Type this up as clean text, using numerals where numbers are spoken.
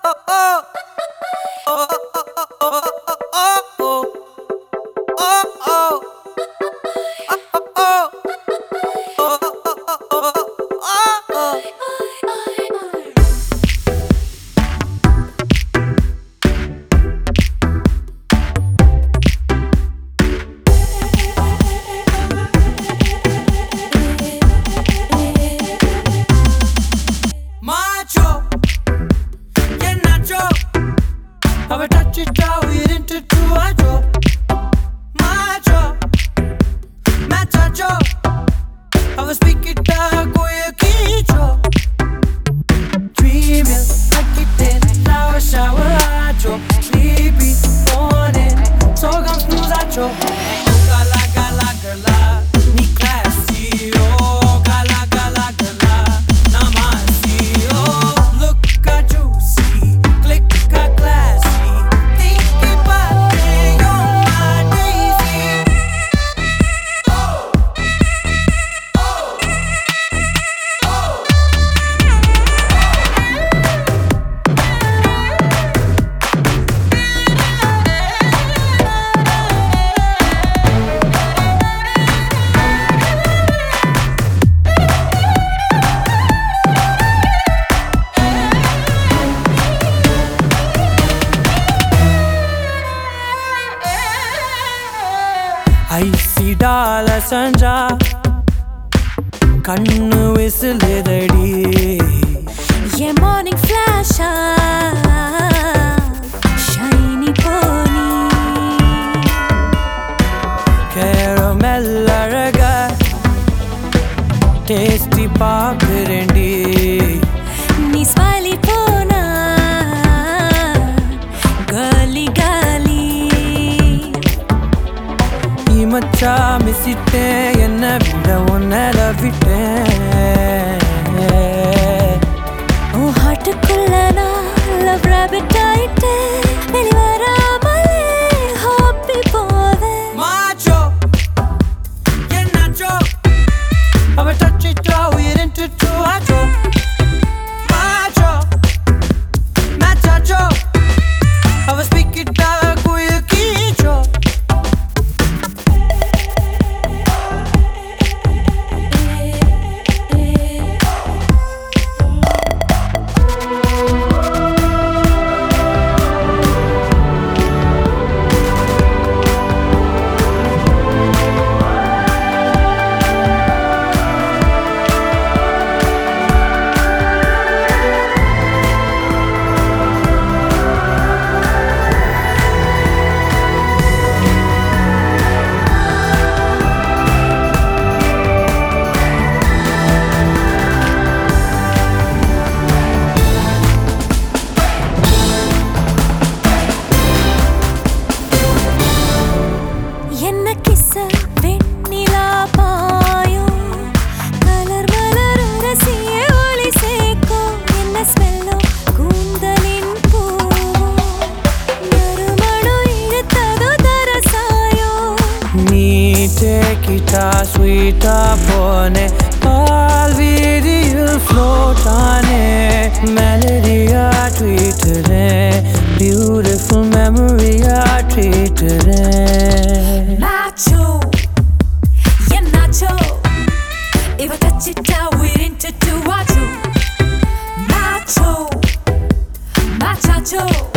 I will touch it down, we're into two, I drop. Macho, macho. I will speak it down, go your kicho. Dreaming, like it in, shower, I drop. Sleepy, morning, so come snooze, I drop. Gala, gala, gala, ni classy, oh. Gala, gala, gala, namasi, oh. Look at you, see, click a class. ஐசி டால சஞ்சா கண்ணு விசிலுதடி என் morning ஃபிளாஷா shiny போனி caramel அழக tasty பாக்குறேன்டி நீ ஸ்மைலி போனா காலி காலி மச்சா மிசிட்டேன் என்ன விட உன்னை லவ்விட்டேன் உன் ஹார்ட்டுக்குள்ள நான் லவ் ராபிட் ஆயிட்டேன் வெளிவராமலே ஹாப்பி போவேன் மாச்சோ என்னாச்சோ அவ touch it down, we're into two, I drop. Macho, macho. அவ speak it down, go your kicho. என்ன கிஸ்ஸ வெண்ணிலா பாயும் கலர் மலர் ரசிய ஒளி சேர்க்கும் என்ன ஸ்மெல்லோ கூந்தலின் பூவும் நறுமணம் இழுத்ததோ தரசாயோ நீ take it sweet போனே பால் வீதியில் float Aney மெலடியா ட்வீட்டுறேன் beautiful memory-ஆ ட்ரீட்டுறேன் Macho, yeah nacho. If I touch it down, we're into two, macho. Macho, macho.